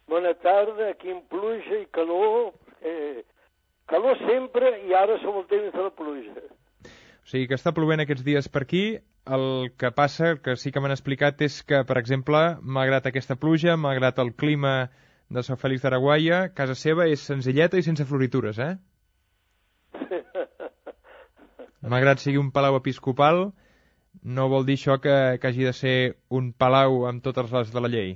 Bona tarda, aquí en pluja i calor, calor sempre i ara som el temps de la pluja. O sigui que està plovent aquests dies per aquí. El que passa, el que sí que m'han explicat, és que, per exemple, malgrat aquesta pluja, malgrat el clima de Sant Fèlix d'Araguaia, casa seva és senzilleta i sense floritures, eh? Malgrat sigui un palau episcopal, no vol dir això que hagi de ser un palau amb totes les de la llei.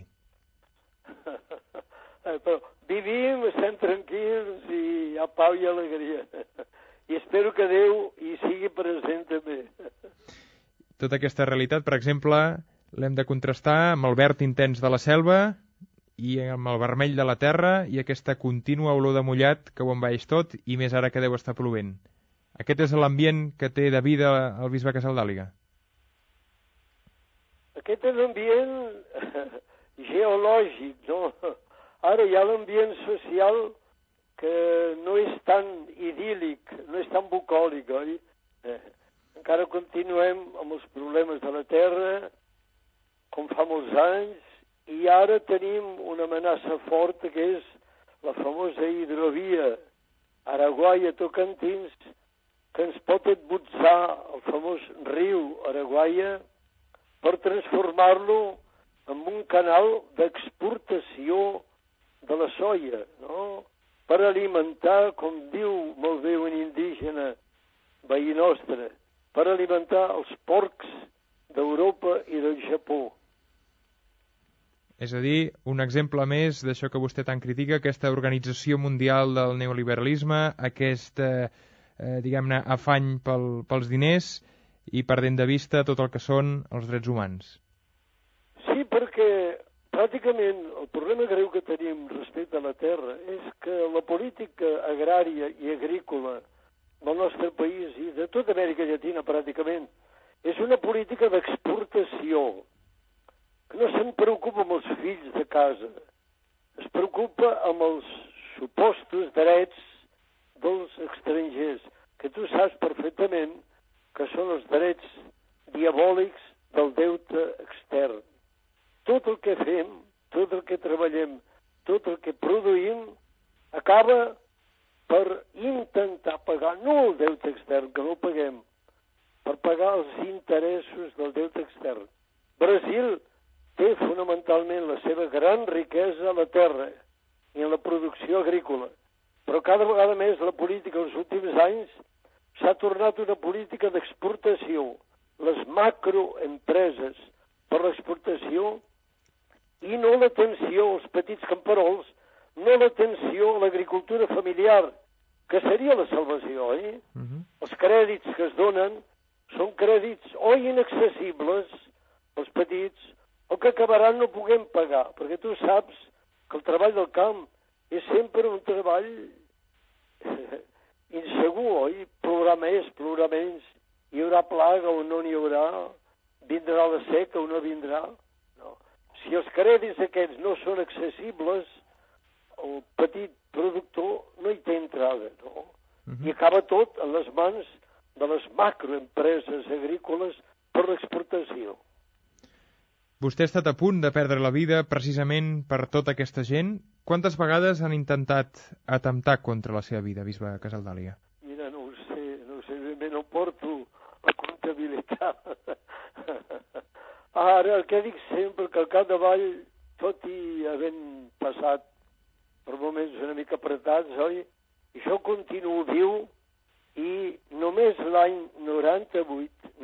Però vivim, estem tranquils i hi ha pau i alegria. I espero que Déu hi sigui present també. Tota aquesta realitat, per exemple, l'hem de contrastar amb el verd intens de la selva i amb el vermell de la terra i aquesta contínua olor de mullat que ho envaeix tot, i més ara que deu estar plovent. Aquest és l'ambient que té de vida el bisbe Casaldàliga. Aquest és l'ambient geològic, no? Ara hi ha l'ambient social que no és tan idíl·lic, no és tan bucòlic, oi? Encara continuem amb els problemes de la terra, com fa molts anys, i ara tenim una amenaça forta que és la famosa hidrovia Araguaia-Tocantins, que ens pot embutsar el famós riu Araguaia per transformar-lo en un canal d'exportació de la soia, no? Per alimentar, com diu molt bé un indígena veí nostre, per alimentar els porcs d'Europa i del Japó. És a dir, un exemple més d'això que vostè tant critica, aquesta organització mundial del neoliberalisme, aquest, diguem-ne, afany pels diners i perdent de vista tot el que són els drets humans. Sí, perquè pràcticament el problema greu que tenim respecte a la terra és que la política agrària i agrícola del nostre país i de tota Amèrica Llatina pràcticament és una política d'exportació, que no se'n preocupa amb els fills de casa, es preocupa amb els supostos drets dels estrangers, que tu saps perfectament que són els drets diabòlics del deute extern. Tot el que fem, tot el que treballem, tot el que produïm, acaba per intentar pagar, no el deute extern, que no el paguem, per pagar els interessos del deute extern. Brasil té fonamentalment la seva gran riquesa a la terra i en la producció agrícola, però cada vegada més la política dels últims anys s'ha tornat una política d'exportació. Les macroempreses per l'exportació i no l'atenció als petits camperols, no l'atenció a l'agricultura familiar, que seria la salvació, oi? Els crèdits que es donen són crèdits o inaccessibles als petits o que acabaran no puguem pagar, perquè tu saps que el treball del camp és sempre un treball insegur, oi? Plourà més, plourà menys, hi haurà plaga o no n'hi haurà, vindrà la seca o no vindrà. No. Si els crèdits aquests no són accessibles, el petit productor no hi té entrada, no? I acaba tot en les mans de les macroempreses agrícoles per l'exportació. Vostè ha estat a punt de perdre la vida precisament per tota aquesta gent. Quantes vegades han intentat atemptar contra la seva vida, bisbe Casaldàliga? Mira, no ho sé, no porto la comptabilitat. Ara, el que dic sempre, que al capdavall, tot i havent passat per moments una mica apretats, oi? I això continuo viu i només l'any 98,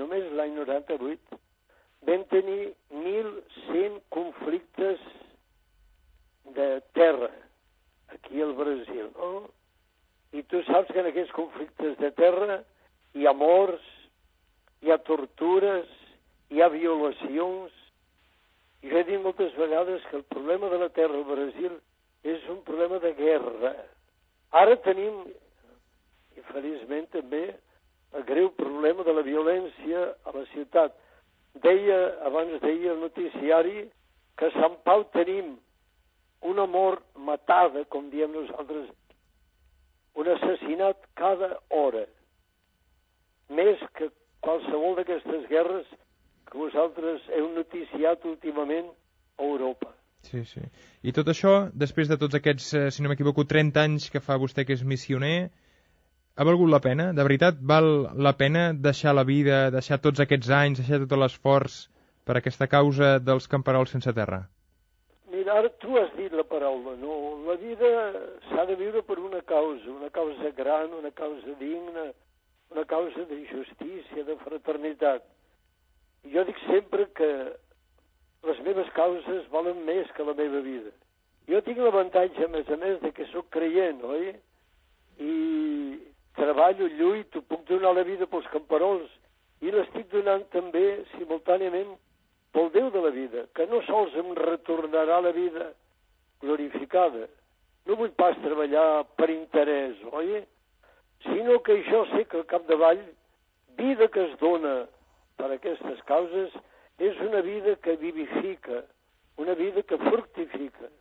vam tenir 1.100 conflictes de terra aquí al Brasil, no? I tu saps que en aquests conflictes de terra hi ha morts, hi ha tortures, hi ha violacions. I jo he dit moltes vegades que el problema de la terra al Brasil és un problema de guerra. Ara tenim, i feliçment també, el greu problema de la violència a la ciutat. Abans deia el noticiari que a Sant Pau tenim una mort matada, com diem nosaltres, un assassinat cada hora, més que qualsevol d'aquestes guerres que vosaltres heu noticiat últimament a Europa. Sí, sí. I tot això, després de tots aquests, si no m'equivoco, 30 anys que fa vostè que és missioner, ha valgut la pena? De veritat, val la pena deixar la vida, deixar tots aquests anys, deixar tot l'esforç per aquesta causa dels camperols sense terra? Mira, ara tu has dit la paraula, no? La vida s'ha de viure per una causa gran, una causa digna, una causa de justícia, de fraternitat. I jo dic sempre que les meves causes valen més que la meva vida. Jo tinc l'avantatge, a més, de que sóc creient, oi? I treballo, lluito, puc donar la vida pels camperols i l'estic donant també, simultàniament, pel Déu de la vida, que no sols em retornarà la vida glorificada. No vull pas treballar per interès, oi? Sinó que jo sé que al capdavall, vida que es dona per aquestes causes, és una vida que vivifica, una vida que fructifica.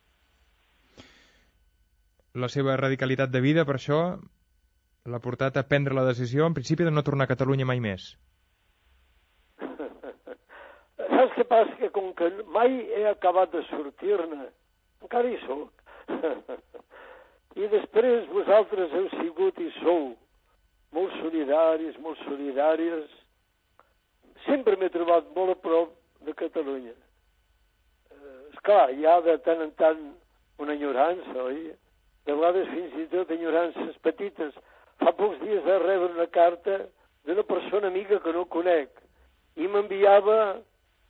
La seva radicalitat de vida, per això, l'ha portat a prendre la decisió, en principi, de no tornar a Catalunya mai més. Saps què passa? Que com que mai he acabat de sortir-ne, encara hi soc. I després vosaltres heu sigut i sou molt solidaris, molt solidàries. Sempre m'he trobat molt a prop de Catalunya. Esclar, hi ha de tant en tant una enyorança, oi? De vegades fins i tot enyorances petites. Fa pocs dies de rebre una carta d'una persona amiga que no conec i m'enviava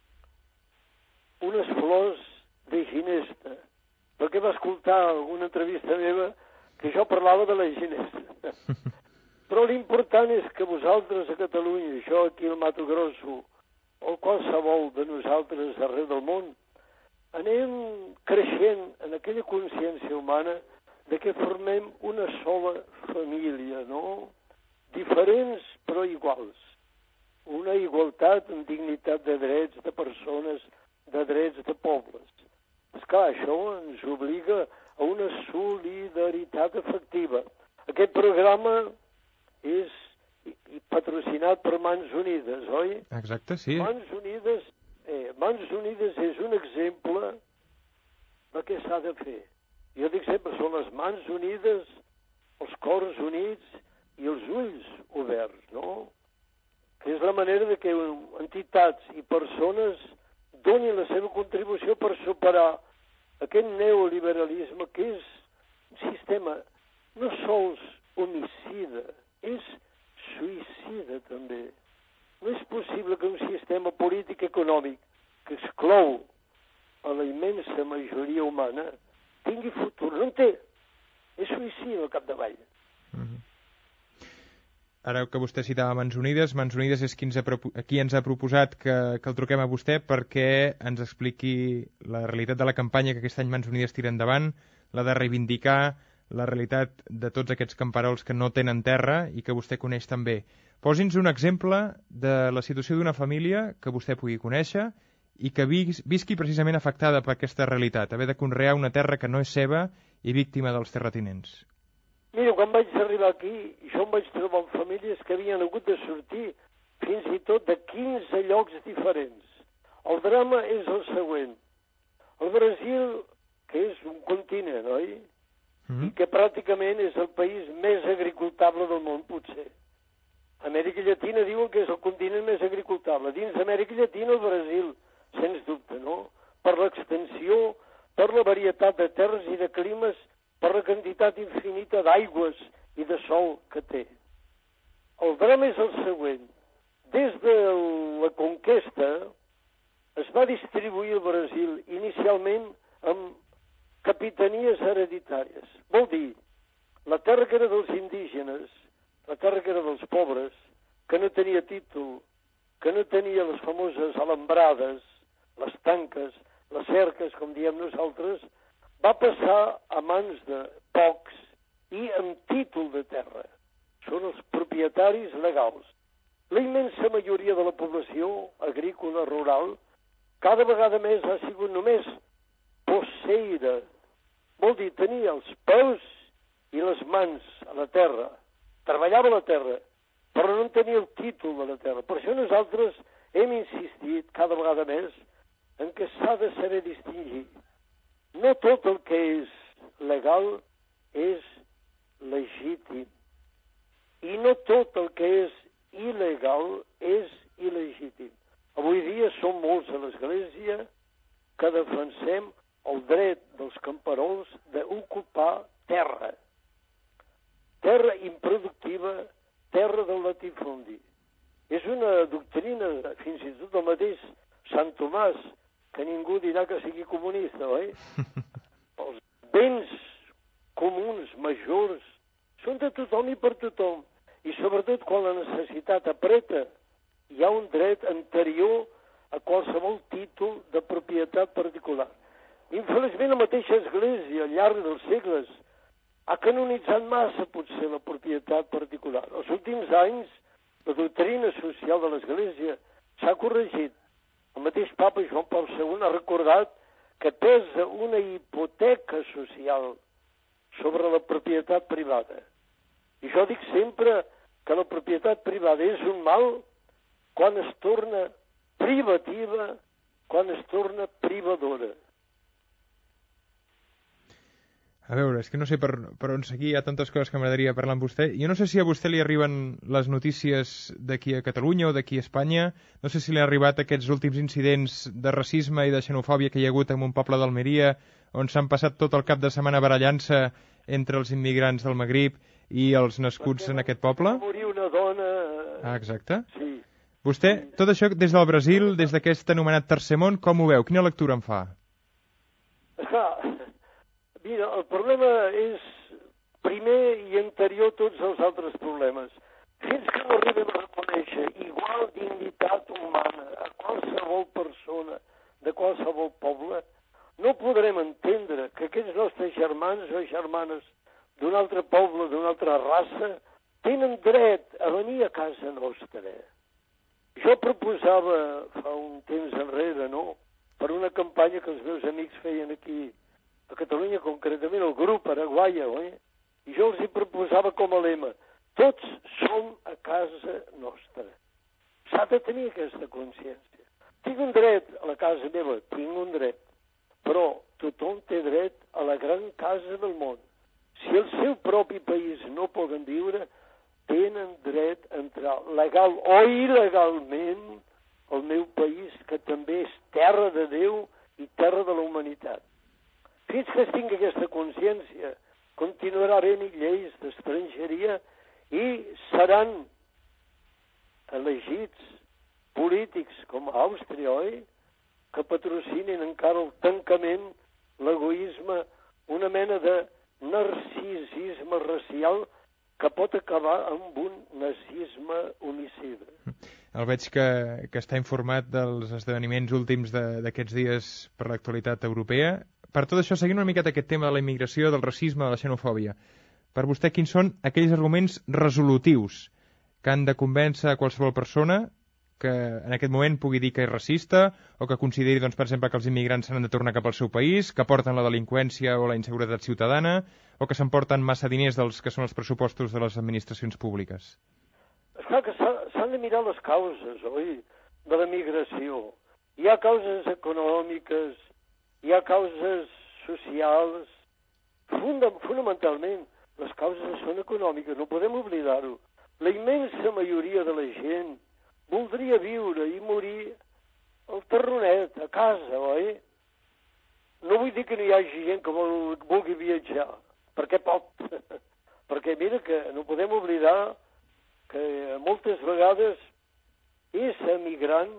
unes flors de ginesta, perquè va escoltar alguna entrevista meva que jo parlava de la ginesta. Però l'important és que vosaltres a Catalunya, jo aquí al Mato Grosso, o qualsevol de nosaltres arreu del món, anem creixent en aquella consciència humana de que formem una sola família, no? Diferents però iguals. Una igualtat en dignitat de drets de persones, de drets de pobles. Esclar, això ens obliga a una solidaritat efectiva. Aquest programa és patrocinat per Mans Unides, oi? Exacte, sí. Mans Unides és un exemple del que s'ha de fer. Jo dic sempre, són les mans unides, els cors units i els ulls oberts, no? Que és la manera de que entitats i persones donin la seva contribució per superar aquest neoliberalisme que és un sistema no sols homicida, és suïcida també. No és possible que un sistema polític econòmic que exclou a la immensa majoria humana tingui futur. No en té. És suïcida al capdavall. Ara que vostè citava Mans Unides és qui ens ha proposat que el truquem a vostè perquè ens expliqui la realitat de la campanya que aquest any Mans Unides tira endavant, la de reivindicar la realitat de tots aquests camperols que no tenen terra i que vostè coneix també. Posi'ns un exemple de la situació d'una família que vostè pugui conèixer i que visqui precisament afectada per aquesta realitat, haver de conrear una terra que no és seva i víctima dels terratinents. Mira, quan vaig arribar aquí, jo em vaig trobar amb famílies que havien hagut de sortir fins i tot de 15 llocs diferents. El drama és el següent. El Brasil, que és un continent, oi? I que pràcticament és el país més agricultable del món, potser. Amèrica Llatina diuen que és el continent més agricultable. Dins d'Amèrica Llatina, el Brasil, sens dubte, no? Per l'extensió, per la varietat de terres i de climes, per la quantitat infinita d'aigües i de sol que té. El drama és el següent. Des de la conquesta es va distribuir el Brasil inicialment amb capitanies hereditàries. Vol dir, la terra que era dels indígenes, la terra que era dels pobres, que no tenia títol, que no tenia les famoses alambrades, les tanques, les cerques, com diem nosaltres, va passar a mans de pocs i amb títol de terra. Són els propietaris legals. La immensa majoria de la població agrícola, rural, cada vegada més ha sigut només posseïda. Vol dir, tenia els peus i les mans a la terra. Treballava la terra, però no tenia el títol de la terra. Per això nosaltres hem insistit cada vegada més en que s'ha de saber distingir No tot el que és legal és legítim. I no tot el que és il·legal és il·legítim. Avui dia som molts a l'Església que defensem el dret dels camperols d'ocupar terra. Terra improductiva, terra del latifundi. És una doctrina, fins i tot el mateix Sant Tomàs, que ningú dirà que sigui comunista, oi? Els béns comuns majors són de tothom i per tothom. I sobretot quan la necessitat apreta, hi ha un dret anterior a qualsevol títol de propietat particular. Infeliçment la mateixa Església, al llarg dels segles, ha canonitzat massa potser la propietat particular. Els últims anys, la doctrina social de l'Església s'ha corregit. El mateix papa Joan Paul II ha recordat que pesa una hipoteca social sobre la propietat privada. I jo dic sempre que la propietat privada és un mal quan es torna privativa, quan es torna privadora. A veure, és que no sé per on seguir, hi ha tantes coses que m'agradaria parlar amb vostè. Jo no sé si a vostè li arriben les notícies d'aquí a Catalunya o d'aquí a Espanya. No sé si li ha arribat aquests últims incidents de racisme i de xenofòbia que hi ha hagut en un poble d'Almeria, on s'han passat tot el cap de setmana barallant-se entre els immigrants del Magrib i els nascuts en aquest poble. Va morir una dona... Ah, exacte. Sí. Vostè, tot això des del Brasil, des d'aquest anomenat Tercer Món, com ho veu? Quina lectura en fa? Esclar, mira, el problema és primer i anterior a tots els altres problemes. Fins que no arribem a reconèixer igual dignitat humana a qualsevol persona de qualsevol poble, no podrem entendre que aquests nostres germans o germanes d'un altre poble, d'una altra raça, tenen dret a venir a casa nostra. Jo proposava fa un temps enrere, no?, per una campanya que els meus amics feien aquí a Catalunya, concretament el grup Araguaia, oi? I jo els hi proposava com a lema: tots som a casa nostra. S'ha de tenir aquesta consciència. Tinc un dret a la casa meva, tinc un dret, però tothom té dret a la gran casa del món. Si el seu propi país no poden viure, tenen dret a entrar legal o il·legalment al meu país, que també és terra de Déu i terra de la humanitat. Fins que es tingui aquesta consciència, continuarà havent lleis d'estrangeria i seran elegits polítics com a Àustria, oi?, que patrocinin encara el tancament, l'egoisme, una mena de narcisisme racial que pot acabar amb un nazisme homicida. El veig que està informat dels esdeveniments últims d'aquests dies per l'actualitat europea. Per tot això, seguint una miqueta aquest tema de la immigració, del racisme, de la xenofòbia, per vostè quins són aquells arguments resolutius que han de convèncer a qualsevol persona que en aquest moment pugui dir que és racista o que consideri, doncs, per exemple, que els immigrants s'han de tornar cap al seu país, que porten la delinqüència o la inseguretat ciutadana o que s'emporten massa diners dels que són els pressupostos de les administracions públiques? Esclar que s'han de mirar les causes, oi?, de la migració. Hi ha causes econòmiques, hi ha causes socials. Fonamentalment, les causes són econòmiques, no podem oblidar-ho. La immensa majoria de la gent voldria viure i morir al terronet, a casa, oi? No vull dir que no hi hagi gent que vulgui viatjar, perquè pot. Perquè mira que no podem oblidar que moltes vegades ésser emigrant,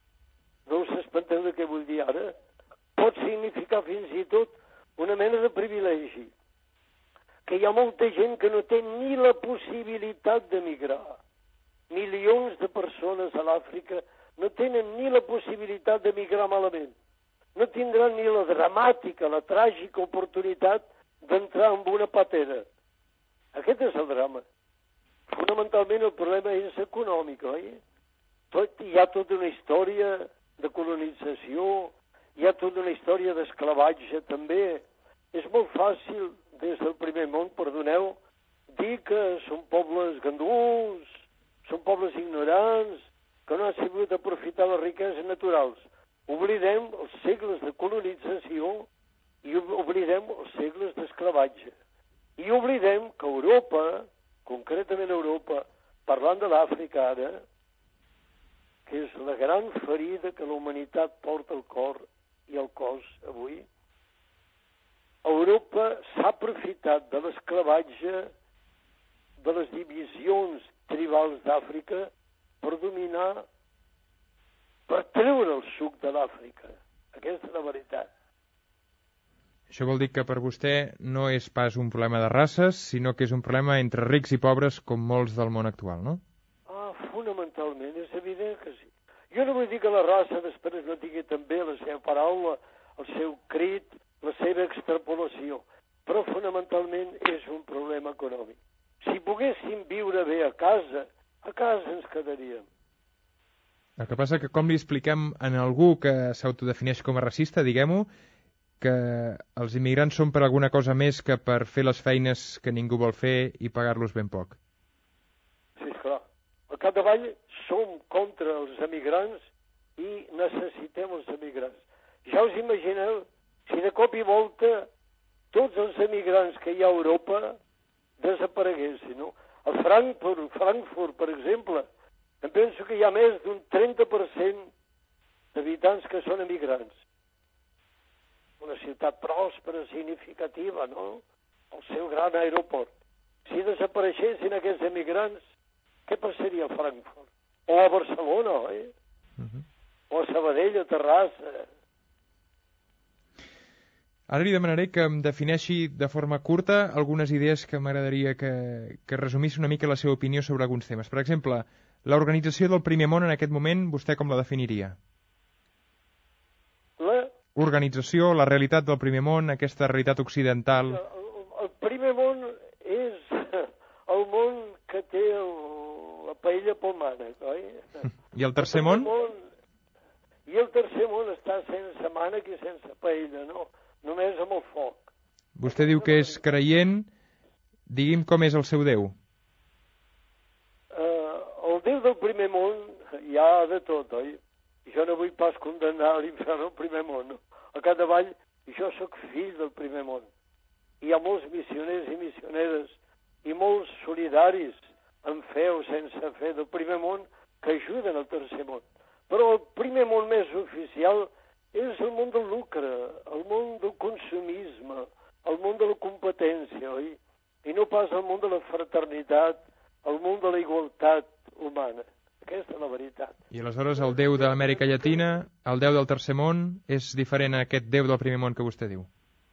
no us espanteu de què vull dir ara, pot significar fins i tot una mena de privilegi. Que hi ha molta gent que no té ni la possibilitat d'emigrar. Milions de persones a l'Àfrica no tenen ni la possibilitat d'emigrar malament. No tindran ni la dramàtica, la tràgica oportunitat d'entrar en una patera. Aquest és el drama. Fonamentalment el problema és econòmic, oi? Hi ha tota una història de colonització, hi ha tota una història d'esclavatge també. És molt fàcil, des del primer món, perdoneu, dir que són pobles ganduls, són pobles ignorants, que no han sabut aprofitar les riqueses naturals. Oblidem els segles de colonització I oblidem els segles d'esclavatge. I oblidem que Europa, concretament Europa, parlant de l'Àfrica ara, que és la gran ferida que la humanitat porta al cor i al cos avui, Europa s'ha aprofitat de l'esclavatge, de les divisions tribals d'Àfrica per dominar, per treure el suc de l'Àfrica. Aquesta és la veritat. Això vol dir que per vostè no és pas un problema de races, sinó que és un problema entre rics i pobres com molts del món actual, no? Fonamentalment, és evident que sí. Jo no vull dir que la raça després no tingui també la seva paraula, el seu crit, la seva extrapolació, però fonamentalment és un problema econòmic. Si poguéssim viure bé a casa ens quedaríem. El que passa que com li expliquem a algú que s'autodefineix com a racista, diguem-ho, que els immigrants són per alguna cosa més que per fer les feines que ningú vol fer i pagar-los ben poc? Sí, esclar. Al capdavall som contra els emigrants i necessitem els emigrants. Ja us imagineu si de cop i volta tots els emigrants que hi ha a Europa desapareguessin, no? A Frankfurt, per exemple, em penso que hi ha més d'un 30% d'habitants que són emigrants. Una ciutat pròspera, significativa, no? El seu gran aeroport. Si desapareixessin aquests emigrants, què passaria a Frankfurt? O a Barcelona, oi? O a Sabadell, a Terrassa. Ara li demanaré que em defineixi de forma curta algunes idees que m'agradaria que resumís una mica la seva opinió sobre alguns temes. Per exemple, l'organització del primer món en aquest moment, vostè com la definiria? Organització, la realitat del primer món, aquesta realitat occidental. El primer món és el món que té la paella pel mànec, oi? I el tercer món? I el tercer món està sense mànec i sense paella, no? Només amb el foc. Vostè diu que és creient. Digui'm com és el seu Déu. El Déu del primer món hi ha de tot, oi? Jo no vull pas condemnar a l'infern el primer món, no? A capdavall, jo sóc fill del primer món. Hi ha molts missioners i missioneres i molts solidaris amb fe o sense fe del primer món que ajuden al tercer món. Però el primer món més oficial és el món del lucre, el món del consumisme, el món de la competència, oi? I no pas el món de la fraternitat, el món de la igualtat humana. Aquesta és la veritat. I aleshores el Déu de l'Amèrica Llatina, el Déu del tercer món, és diferent a aquest Déu del primer món que vostè diu?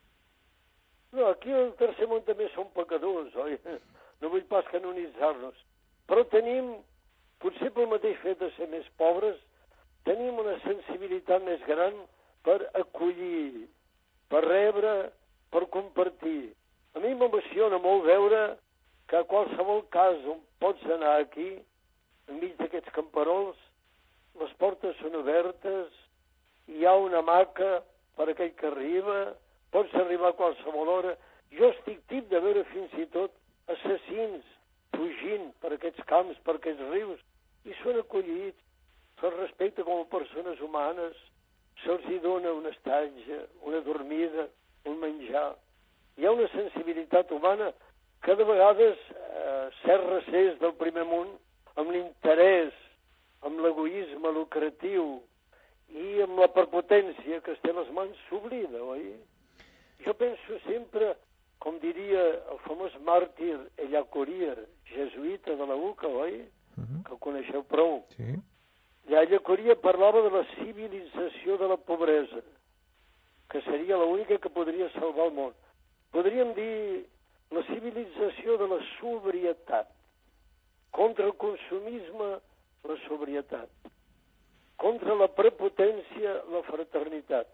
No, aquí el tercer món també són pecadors, oi? No vull pas canonitzar-nos. Però tenim, potser pel mateix fet de ser més pobres, tenim una sensibilitat més gran per acollir, per rebre, per compartir. A mi m'emociona molt veure que a qualsevol cas on pots anar aquí, enmig d'aquests camperols, les portes són obertes, hi ha una hamaca per aquell que arriba, pots arribar a qualsevol hora. Jo estic tip de veure fins i tot assassins fugint per aquests camps, per aquests rius, i són acollits, se'ls respecta com a persones humanes, se'ls hi dona una estatge, una dormida, un menjar. Hi ha una sensibilitat humana que de vegades certs recés del primer món, amb l'interès, amb l'egoisme lucratiu i amb la prepotència que es té a les mans s'oblida, oi? Jo penso sempre, com diria el famós màrtir Ellacuría, jesuïta de la UCA, oi? Que ho coneixeu prou. Sí. Ellacuría parlava de la civilització de la pobresa, que seria l'única que podria salvar el món. Podríem dir la civilització de la sobrietat. Contra el consumisme, la sobrietat. Contra la prepotència, la fraternitat.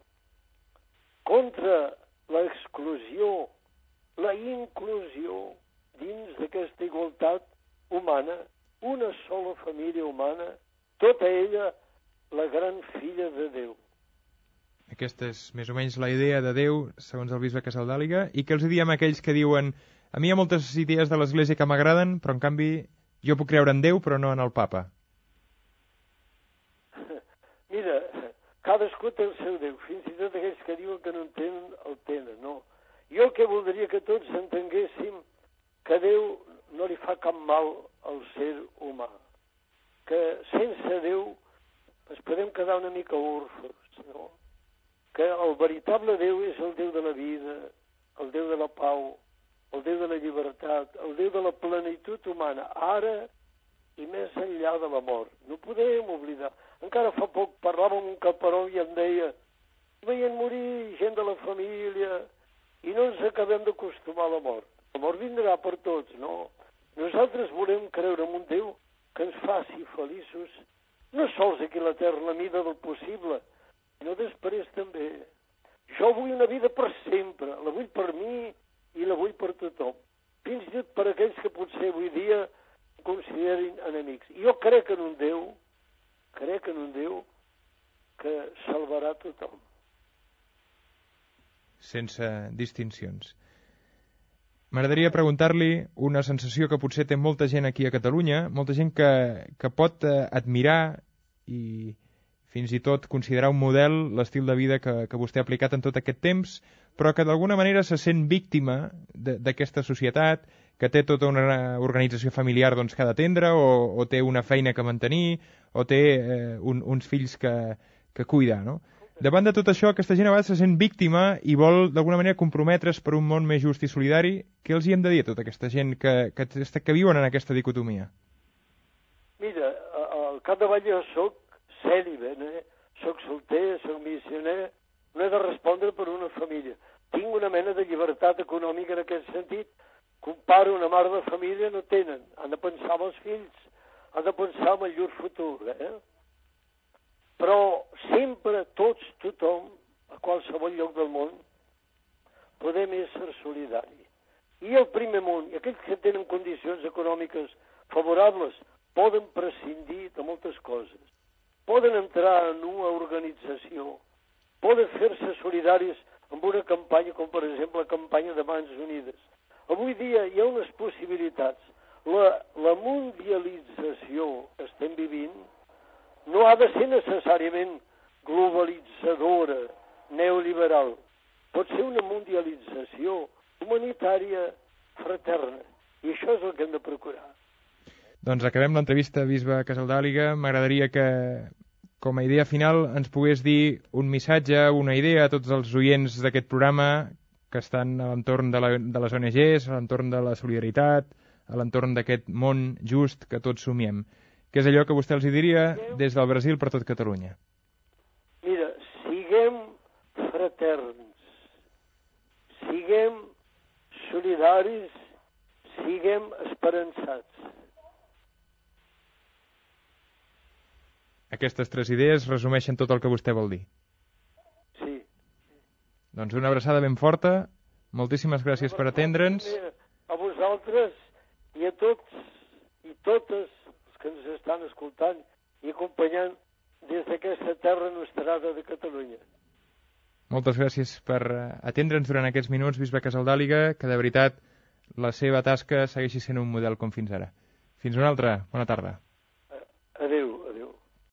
Contra l'exclusió, la inclusió dins d'aquesta igualtat humana, una sola família humana, tota ella la gran filla de Déu. Aquesta és més o menys la idea de Déu, segons el bisbe Casaldàliga, i que els diem a aquells que diuen a mi hi ha moltes idees de l'Església que m'agraden, però en canvi jo puc creure en Déu, però no en el Papa. Mira, cadascú té el seu Déu, fins i tot aquells que diuen que no en tenen, el tenen, no. Jo el que voldria que tots entenguéssim que Déu no li fa cap mal al ser humà, que sense Déu ens podem quedar una mica orfes, no? Que el veritable Déu és el Déu de la vida, el Déu de la pau, el Déu de la llibertat, el Déu de la plenitud humana, ara i més enllà de la mort. No podem oblidar. Encara fa poc parlava amb un caparó i em deia veient morir gent de la família i no ens acabem d'acostumar a la mort. La mort vindrà per tots, no? Nosaltres volem creure en un Déu que ens faci feliços, no sols aquí a la terra, la mida del possible, sinó després també. Jo vull una vida per sempre, la vull per mi i la vull per tothom, fins i tot per aquells que potser avui dia considerin enemics. Jo crec en un Déu que salvarà tothom. Sense distincions. M'agradaria preguntar-li una sensació que potser té molta gent aquí a Catalunya, molta gent que pot admirar i fins i tot considerar un model l'estil de vida que vostè ha aplicat en tot aquest temps, però que d'alguna manera se sent víctima d'aquesta societat, que té tota una organització familiar doncs, que ha d'atendre, o té una feina que mantenir, o té uns fills que cuidar, no? Davant de tot això, aquesta gent a vegades se sent víctima i vol d'alguna manera comprometre's per un món més just i solidari. Què els hi hem de dir a tota aquesta gent que viuen en aquesta dicotomia? Mira, al capdavall jo soc cèlibe, soc solter, soc missioner, no he de respondre per una família. Tinc una mena de llibertat econòmica en aquest sentit. Comparo una mare de família, no tenen. Han de pensar en els fills, han de pensar en el llur futur, Però sempre, tots, tothom, a qualsevol lloc del món, podem ésser solidaris. I el primer món, i aquells que tenen condicions econòmiques favorables, poden prescindir de moltes coses. Poden entrar en una organització, poden fer-se solidaris amb una campanya, com per exemple la campanya de Mans Unides. Avui dia hi ha unes possibilitats. La mundialització que estem vivint no ha de ser necessàriament globalitzadora, neoliberal. Pot ser una mundialització humanitària fraterna. I això és el que hem de procurar. Doncs acabem l'entrevista, bisbe Casaldàliga. M'agradaria que, com a idea final, ens pogués dir un missatge, una idea a tots els oients d'aquest programa que estan a l'entorn de les ONGs, a l'entorn de la solidaritat, a l'entorn d'aquest món just que tots somiem. Què és allò que vostè els diria des del Brasil per tot Catalunya? Mira, siguem fraterns, siguem solidaris, siguem esperançats. Aquestes 3 idees resumeixen tot el que vostè vol dir. Sí. Doncs una abraçada ben forta. Moltíssimes gràcies per atendre'ns. A vosaltres i a tots i totes els que ens estan escoltant i acompanyant des d'aquesta terra nostrada de Catalunya. Moltes gràcies per atendre'ns durant aquests minuts, bisbe Casaldàliga, que de veritat la seva tasca segueixi sent un model com fins ara. Fins una altra. Bona tarda.